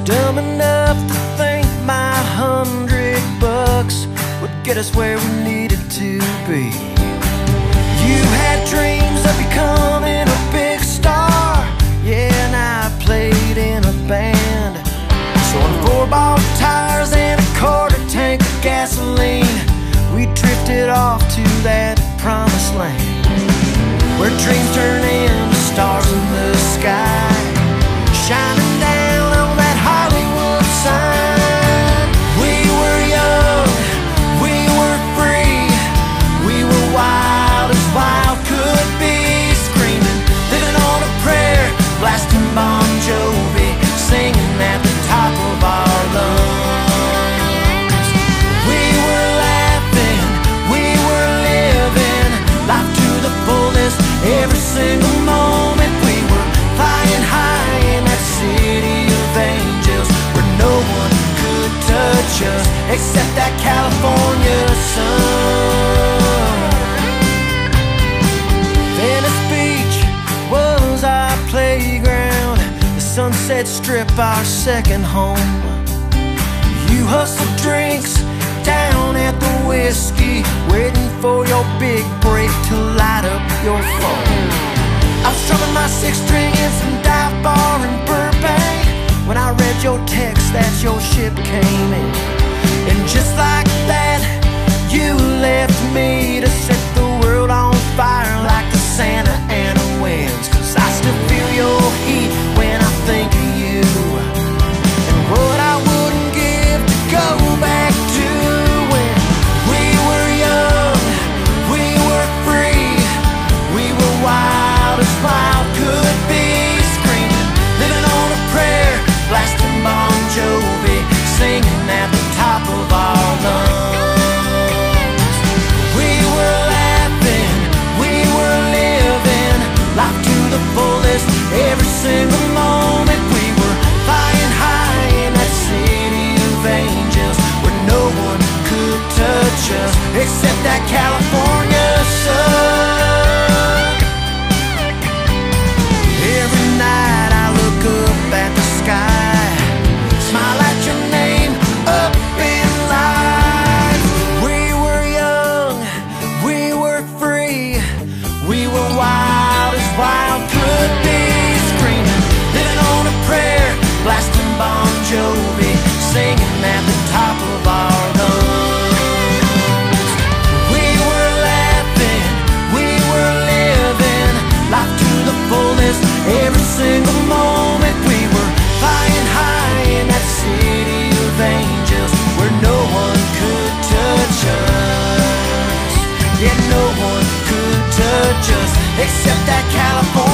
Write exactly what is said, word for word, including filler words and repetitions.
Dumb enough to think my hundred bucks would get us where we needed to be. You had dreams of becoming a big star, yeah, and I played in a band. So on four-ball tires and a quarter tank of gasoline, we drifted off to that promised land, where dreams turn into stars in the sky, shining down on that Hollywood sign. We were young, we were free, we were wild as wild could be, screaming, living on a prayer, blasting Bon Jovi, singing at the top of our lungs. We were laughing, we were living life to the fullest, every single moment. We were flying high in that city of angels, where no one could touch us except that California sun. Venice Beach was our playground, the Sunset Strip our second home. You hustled drinks down at the whiskey, waiting for your big break to light up your phone. I was strumming my six string in some dive bar in Burbank when I read your text that your ship came in. And just like that, you left me to set the world on fire like the Santa Ana winds. Cause I still feel your heat when I think of you, and what I wouldn't give to go back to when we were young, we were free, we were wild as wild could be, screaming, living on a prayer, blasting Bon Jovi, singing at the top of our lungs. We were laughing, we were living life to the fullest, every single moment. We were flying high in that city of angels, where no one could touch us except that California sun. Every night I look up at the sky, smile at your name up in lights. We were young, we were free, we were wild as wild could be, screaming, living on a prayer, blasting Bon Jovi, singing at the top of our lungs. We were laughing, we were living life to the fullest, every single moment. We were flying high in that city of angels, where no one could touch us. Yeah, no one could touch us except that California